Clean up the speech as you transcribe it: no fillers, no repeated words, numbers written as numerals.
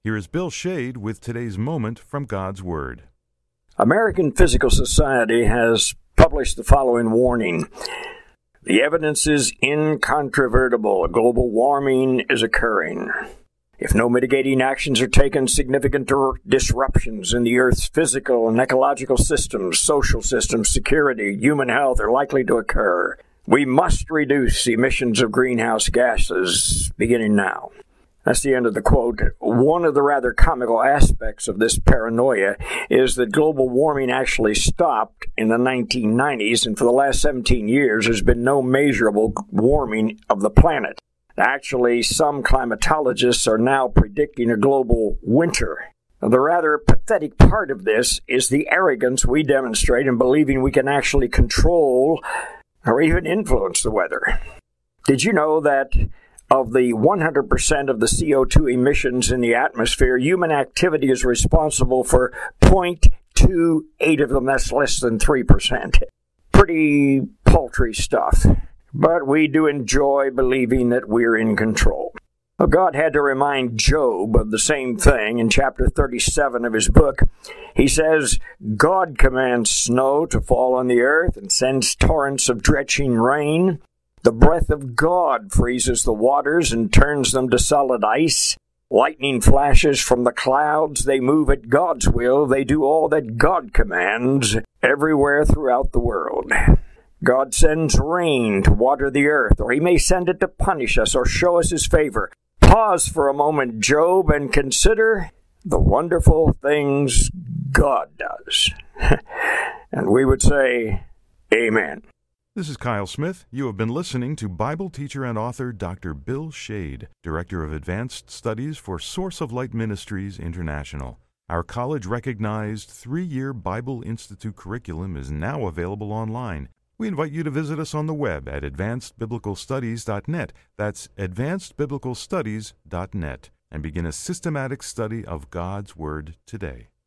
Here is Bill Shade with today's moment from God's Word. American Physical Society has published the following warning. The evidence is incontrovertible. Global warming is occurring. If no mitigating actions are taken, significant disruptions in the Earth's physical and ecological systems, social systems, security, human health are likely to occur. We must reduce emissions of greenhouse gases beginning now. That's the end of the quote. One of the rather comical aspects of this paranoia is that global warming actually stopped in the 1990s, and for the last 17 years there's been no measurable warming of the planet. Actually, some climatologists are now predicting a global winter. The rather pathetic part of this is the arrogance we demonstrate in believing we can actually control or even influence the weather. Did you know that of the 100% of the CO2 emissions in the atmosphere, human activity is responsible for 0.28 of them? That's less than 3%. Pretty paltry stuff. But we do enjoy believing that we're in control. Well, God had to remind Job of the same thing in chapter 37 of his book. He says, God commands snow to fall on the earth and sends torrents of drenching rain. The breath of God freezes the waters and turns them to solid ice. Lightning flashes from the clouds. They move at God's will. They do all that God commands everywhere throughout the world. God sends rain to water the earth, or he may send it to punish us or show us his favor. Pause for a moment, Job, and consider the wonderful things God does. And we would say, Amen. This is Kyle Smith. You have been listening to Bible teacher and author Dr. Bill Shade, Director of Advanced Studies for Source of Light Ministries International. Our college-recognized 3-year Bible Institute curriculum is now available online. We invite you to visit us on the web at advancedbiblicalstudies.net. That's advancedbiblicalstudies.net, and begin a systematic study of God's Word today.